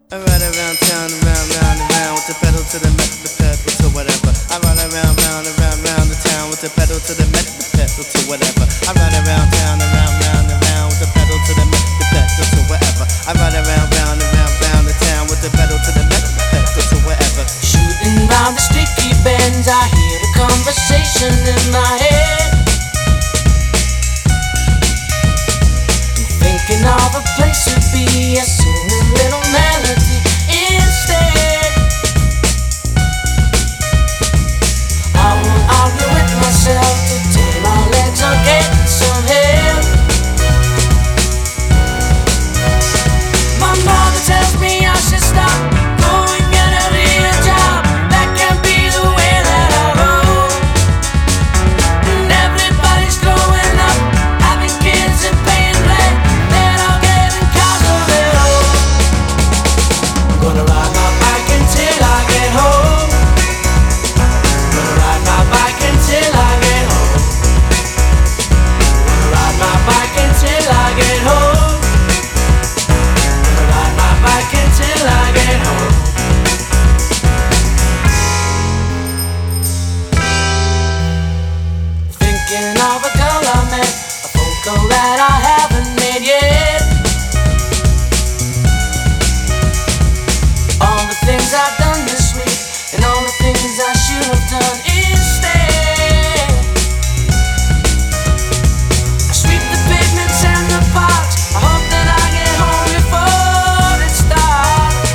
I ride around town, around with the pedal to the metal, the pedal to whatever. I ride around the town with the pedal to the metal, the pedal to whatever. I ride around town, around with the pedal to the metal, the pedal to whatever. I ride around the town with the pedal to the metal, the pedal to whatever. Shooting down the sticky bends, I hear the conversation in my head. Thinking of a place to be, I sing a little melody instead. I won't argue with myself till my legs are getting some help. My mother tells me I should stop, go and get a real job. That can't be the way that I roll. And everybody's growing up, having kids and paying rent. They're all getting cars of their own. I'm gonna ride my bike until I get home. I'm gonna ride my bike until I get home. I'm gonna ride my bike until I get home. I'm gonna ride my bike until I get home. Thinking of a girl I met, a phone call that I haven't made yet. All the things I've done this week, and all the things I should have done instead. I sweep the pavements and the parks, I hope that I get home before it starts.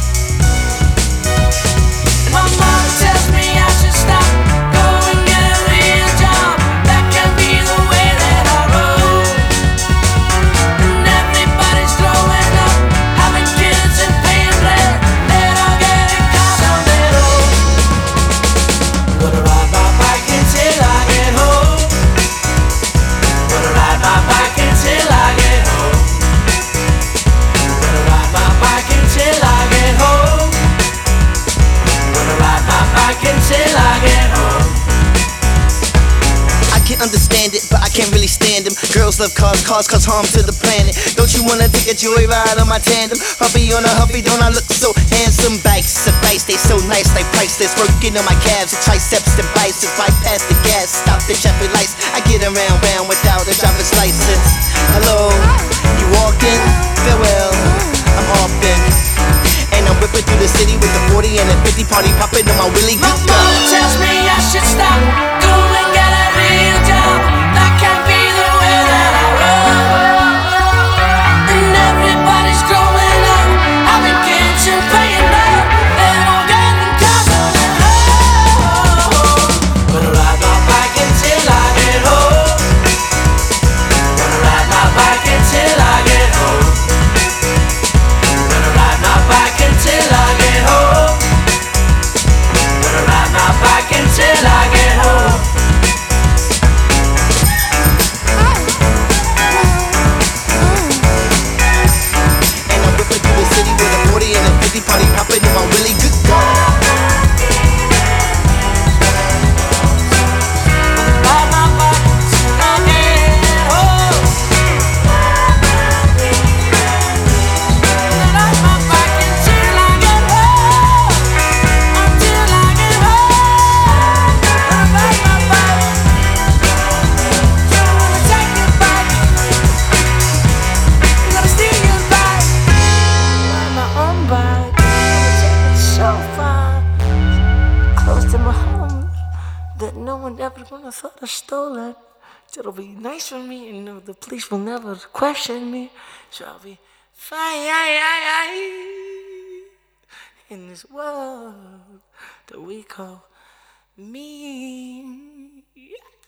And my mother tells me I should stop, go and get a real job. That can't be the way that I roll. And everybody's growing up, having kids and paying rent. They're all getting cars on their own. I'm gonna ride my bike until I get home. I'm gonna ride my bike until I get home. I'm gonna ride my bike until I get home. I'm gonna ride my bike until I get home. I can understand it, but I can't really stand them. Girls love cars, cars cause harm to the planet. Don't you wanna take a joyride on my tandem? Huffy on a Huffy, don't I look so handsome? Bikes, advice, they so nice, like priceless. Working on my calves, and triceps and biceps. Bypass the gas, stop the traffic lights. I get around without a driver's license. Hello, you walking? Farewell, I'm off then. And I'm whipping through the city with the 40 and the 50 party popping on my Willie. My mother tells me I should stop, go and get a real job. That can't be the way that I roll. And everybody's growing up, having kids and paying rent. They're all getting cars on their own. Gonna ride my bike until I get home. Gonna ride my bike until I get home. Gonna ride my bike until I get home. Gonna ride my bike until I get home. And I'm whipping through the city with a 40 and a 50 party popping in my Willie. Good God. Ride my bike until I get home. Ride my bike until I get home. Until I get home. Ride my bike. Don't wanna take your bike. I'm gonna steal your bike. Ride my own bike. Take it so far, close to my home, that no one ever gonna thought I stole it. So it'll be nice for me, and the police will never question me. So I'll be fine in this world that we call me.